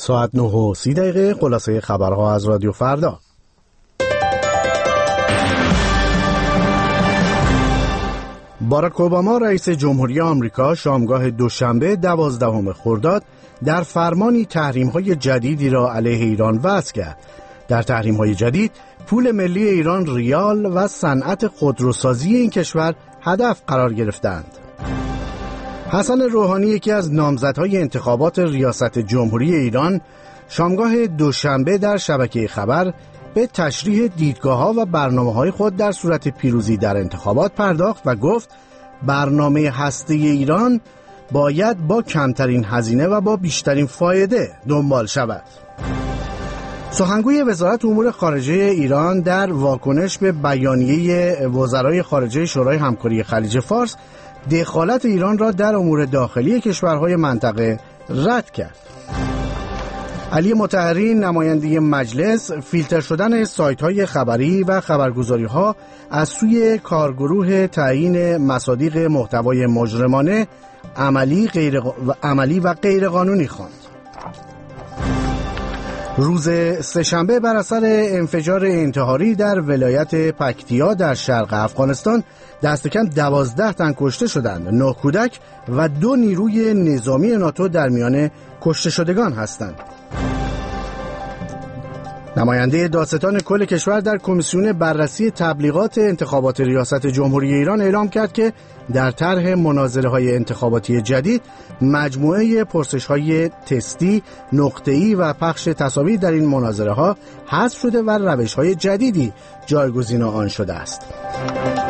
ساعت 9:30 خلاصه خبرها از رادیو فردا. باراک اوباما رئیس جمهوری آمریکا شامگاه دوشنبه 12 خرداد در فرمانی تحریم‌های جدیدی را علیه ایران وضع کرد. در تحریم‌های جدید پول ملی ایران ریال و صنعت خودروسازی این کشور هدف قرار گرفتند. حسن روحانی، یکی از نامزدهای انتخابات ریاست جمهوری ایران، شامگاه دوشنبه در شبکه خبر به تشریح دیدگاه‌ها و برنامه‌های خود در صورت پیروزی در انتخابات پرداخت و گفت برنامه هسته ایران باید با کمترین هزینه و با بیشترین فایده دنبال شود. سخنگوی وزارت امور خارجه ایران در واکنش به بیانیه وزرای خارجه شورای همکاری خلیج فارس دخالت ایران را در امور داخلی کشورهای منطقه رد کرد. علی مطهری، نماینده مجلس، فیلتر شدن سایت‌های خبری و خبرگزاری‌ها از سوی کارگروه تعیین مصادیق محتوای مجرمانه عملی و غیر قانونی خواند. روز سه‌شنبه بر اثر انفجار انتحاری در ولایت پکتیا در شرق افغانستان دست کم 12 تن کشته شدند. 9 کودک و 2 نیروی نظامی ناتو در میان کشته شدگان هستند. نماینده دادستان کل کشور در کمیسیون بررسی تبلیغات انتخابات ریاست جمهوری ایران اعلام کرد که در طرح مناظره‌های انتخاباتی جدید مجموعه پرسش‌های تستی، نقطه‌ای و پخش تصاویر در این مناظره‌ها حذف شده و روش‌های جدیدی جایگزین آن شده است.